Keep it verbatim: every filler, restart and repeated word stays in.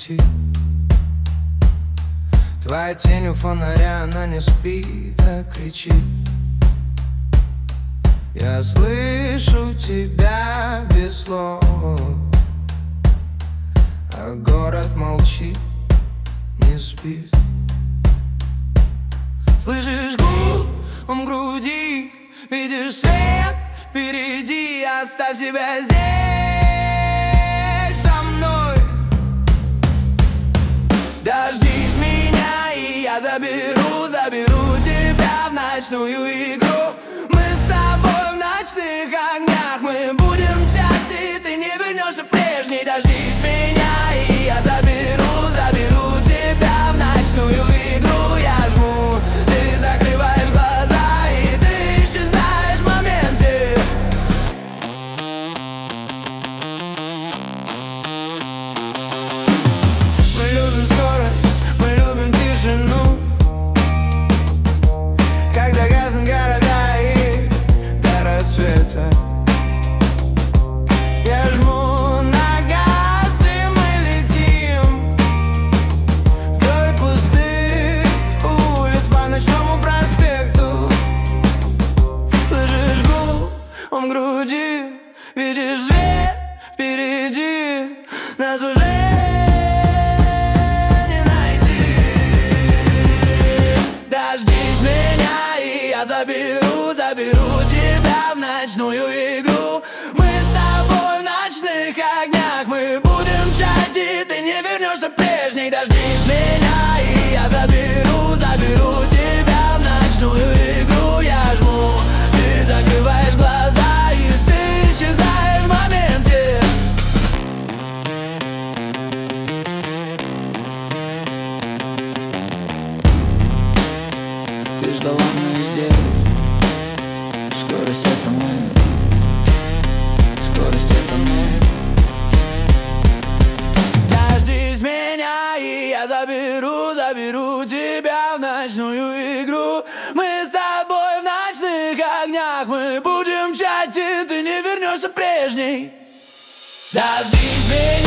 пути. Твоя тень у фонаря, она не спит, а кричит. Я слышу тебя без слов, а город молчит, не спит. Слышишь гул в груди, видишь свет впереди. Оставь себя здесь со мной. Дождись меня, и я заберу, заберу тебя в ночную игру. Мы с тобой в ночных огнях, мы будем мчать, и ты не вернешься прежней. Дождись меня, и я заберу, заберу тебя в ночную игру. Я жму, ты закрываешь глаза, и ты исчезаешь в моменте. Мы любим скорость, мы любим тишину, когда гаснут города и до рассвета. Я жму на газ, и мы летим вдоль пустых улиц по ночному проспекту. Слышишь гул в груди, видишь свет впереди. Нас уже не найти. Дождись меня, и я заберу, заберу тебя в ночную игру. Мы с тобой в ночных огнях, мы будем мчать, и ты не вернешься прежней. Дождись меня, и я заберу, заберу тебя в ночную игру. Я жму, ты закрываешь глаза, и ты исчезаешь в моменте. Ты ждала меня здесь. Скорость это мы, скорость это мы. Дождись меня, и я заберу, заберу тебя в ночную игру. Мы с тобой в ночных огнях, мы будем мчать, и ты не вернешься прежней. Дождись меня.